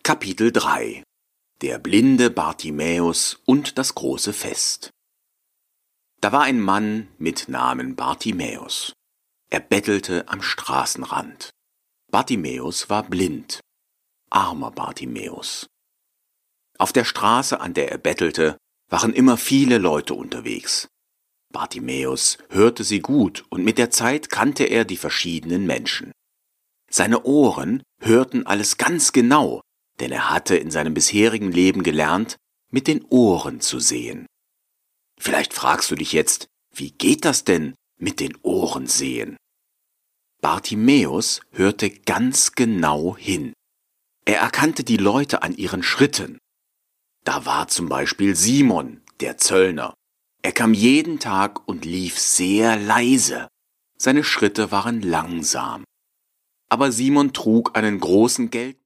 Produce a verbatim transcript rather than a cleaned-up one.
Kapitel drei. Der blinde Bartimäus und das große Fest. Da war ein Mann mit Namen Bartimäus. Er bettelte am Straßenrand. Bartimäus war blind. Armer Bartimäus. Auf der Straße, an der er bettelte, waren immer viele Leute unterwegs. Bartimäus hörte sie gut und mit der Zeit kannte er die verschiedenen Menschen. Seine Ohren hörten alles ganz genau, denn er hatte in seinem bisherigen Leben gelernt, mit den Ohren zu sehen. Vielleicht fragst du dich jetzt, wie geht das denn mit den Ohren sehen? Bartimäus hörte ganz genau hin. Er erkannte die Leute an ihren Schritten. Da war zum Beispiel Simon, der Zöllner. Er kam jeden Tag und lief sehr leise. Seine Schritte waren langsam. Aber Simon trug einen großen Geld